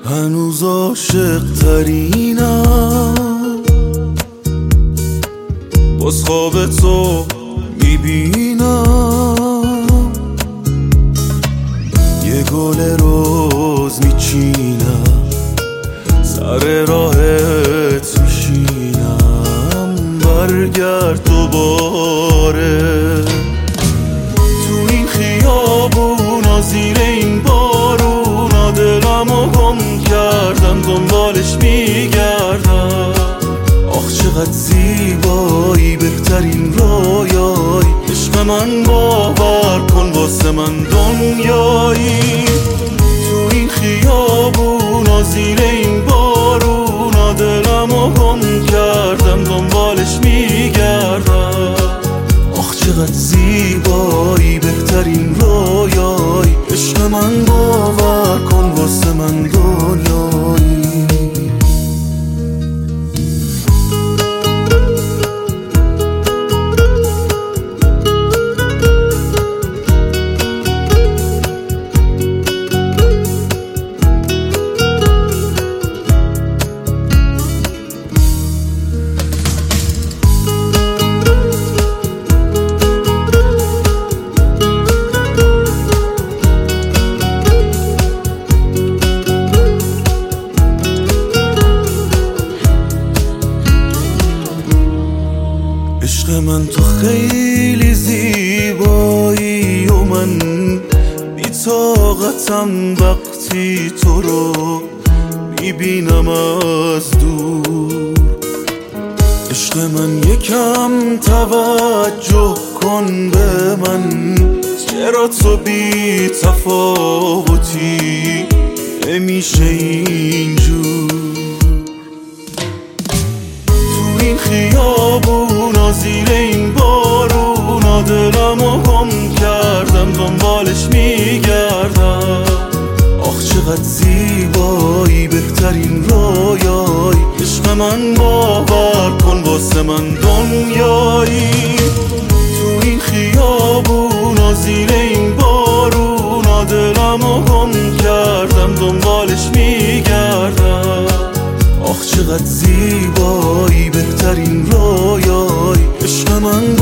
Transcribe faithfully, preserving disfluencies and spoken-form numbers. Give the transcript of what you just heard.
هنوز عاشق ترینم، باز خواب تو میبینم، یه گل روز میچینم، سر راهت میشینم، برگرد دوباره تو این خیابونا، زیر این بارونا، دلمو گم کردم دنبالش میگردم. آخ چقدر زیبایی، بهترین رویایی، عشق من باور کن واسه من دنیایی. تو این خیابونا، زیر این بارونا، دلمو گم کردم دنبالش میگردم. آخ چقدر زیبایی، بهترین رویایی، عشق من باور کن واسه من دنیایی. عشق من تو خیلی زیبایی و من بی طاقتم وقتی تو رو میبینم از دور. عشق من یکم توجه کن به من، چرا تو بی تفاوتی نمیشه اینجور. تو این خیابونا، زیر این بارونا، دلمو گم کردم دنبالش میگردم. آخ چقدر زیبایی، بهترین رویایی، عشق من باور کن واسه من دنیایی. تو این خیابونا، زیر این بارونا، دلمو گم کردم دنبالش میگردم. آخ چقدر زیبایی، بهترین رویایی، عشق من